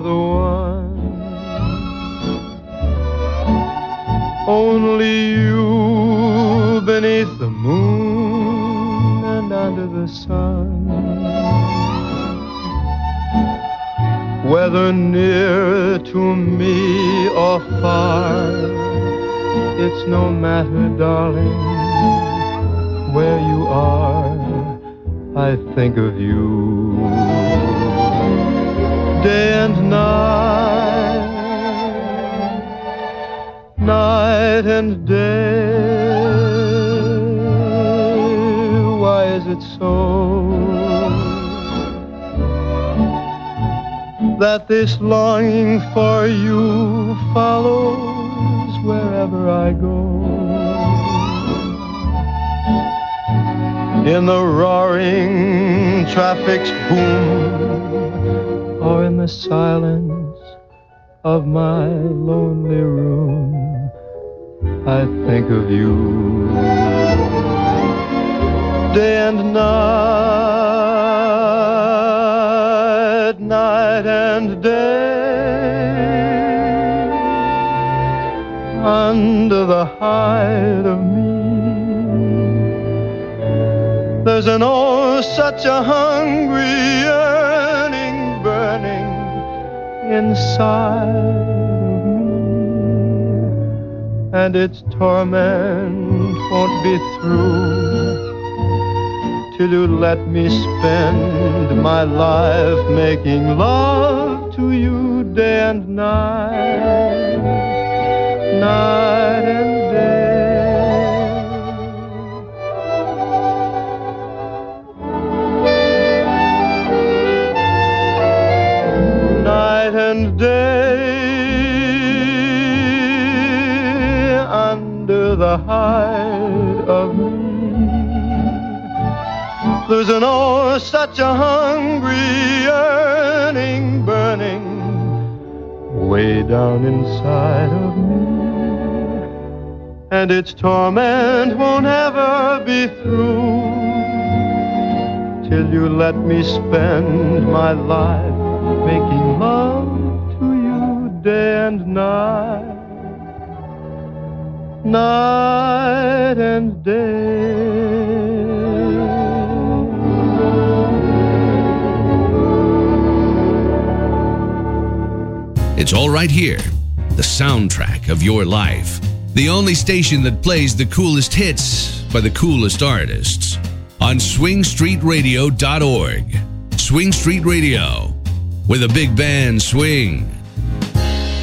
the one. Only you beneath the moon and under the sun. Whether near to me or far, it's no matter, darling, where you are, I think of you. Day and night, night and day. Why is it so that this longing for you follows wherever I go? In the roaring traffic's boom, or in the silence of my lonely room, I think of you. Day and night, night and day, under the hide of me, there's an oh such a hungry yearning burning inside of me, and its torment won't be through till you let me spend my life making love to you day and night, night and day. Night and day, under the hide of me, there's an oh such a hungry yearning burning way down inside of me, and its torment won't ever be through till you let me spend my life making love to you day and night, night and day. It's all right here, the soundtrack of your life. The only station that plays the coolest hits by the coolest artists. On swingstreetradio.org. Swing Street Radio, where the big band swing.